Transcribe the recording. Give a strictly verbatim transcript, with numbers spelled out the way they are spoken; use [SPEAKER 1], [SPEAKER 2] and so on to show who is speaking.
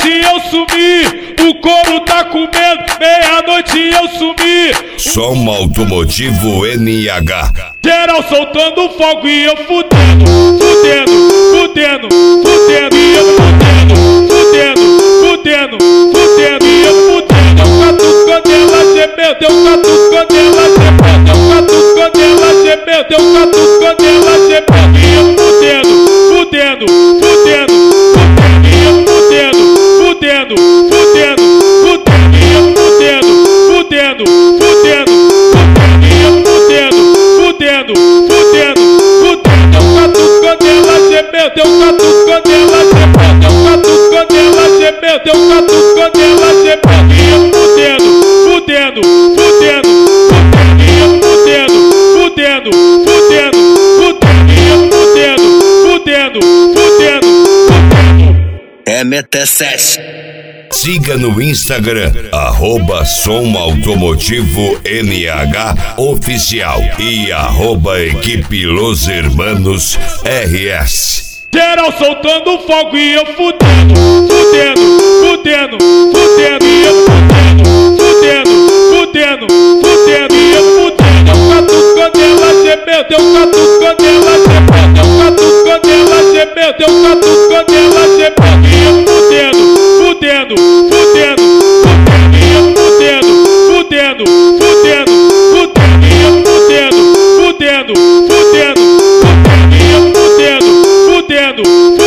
[SPEAKER 1] Meia-noite eu sumi, o couro tá comendo. Meia-noite eu sumi.
[SPEAKER 2] Som Automotivo N H.
[SPEAKER 1] Geral soltando fogo e eu fudendo, fudendo, fudendo, fudendo e eu fudendo, fudendo, fudendo, fudendo e eu fudendo. Eu catucando ela gemendo, eu catucando ela gemendo, eu catucando ela gemendo, eu catucando ela gemendo e eu fudendo, fudendo, fudendo, fudendo e eu fudendo, fudendo, fudendo, fudendo e eu fudendo, fudendo, fudendo, fudendo e eu fudendo, fudendo, fudendo, fudendo. Eu catucando ela gemendo, eu catucando ela gemendo, eu catucando ela gemendo, eu catucando ela gemendo e eu fudendo, fudendo, fudendo, fudendo e eu fudendo, fudendo, fudendo, fudendo e eu fudendo, fudendo, fudendo, fudendo.
[SPEAKER 3] M T sete.
[SPEAKER 2] Siga no Instagram, arroba Som Automotivo N H Oficial e arroba Equipe Los Hermanos R S.
[SPEAKER 1] Geral soltando fogo e eu fudendo, fudendo, fudendo, fudendo e eu fudendo, fudendo, fudendo, fudendo e eu fudendo. Eu catucando ela gemendo, eu catucando ela gemendo, eu catucando ela gemendo, eu catucando ela gemendo e eu fudendo, fudendo, fudendo, fudendo e eu fudendo, fudendo, fudendo, fudendo e eu fudendo, fudendo, fudendo, fudendo e eu fudendo, fudendo.